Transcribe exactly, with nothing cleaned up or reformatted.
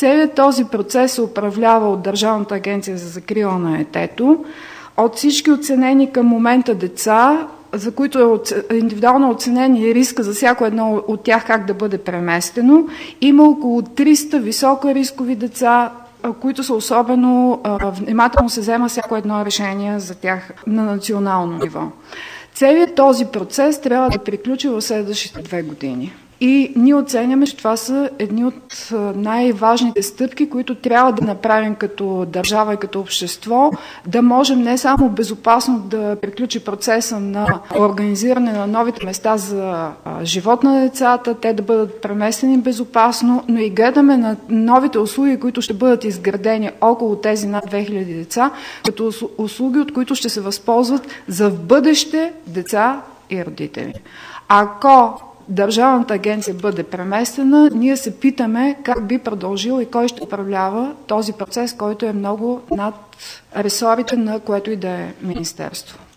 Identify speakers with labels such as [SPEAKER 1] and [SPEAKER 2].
[SPEAKER 1] Целият този процес се управлява от Държавната агенция за закрила на детето, от всички оценени към момента деца, за които е индивидуално оценен и риска за всяко едно от тях как да бъде преместено. Има около триста високорискови деца, които са особено внимателно се взема всяко едно решение за тях на национално ниво. Целият този процес трябва да приключи в следващите две години. И ние оценяме, че това са едни от най-важните стъпки, които трябва да направим като държава и като общество, да можем не само безопасно да приключи процеса на организиране на новите места за живот на децата, те да бъдат преместени безопасно, но и гледаме на новите услуги, които ще бъдат изградени около тези над две хиляди деца, като услуги, от които ще се възползват за в бъдеще деца и родители. Ако Държавната агенция бъде преместена, ние се питаме как би продължил и кой ще управлява този процес, който е много над ресорите на което и да е министерство.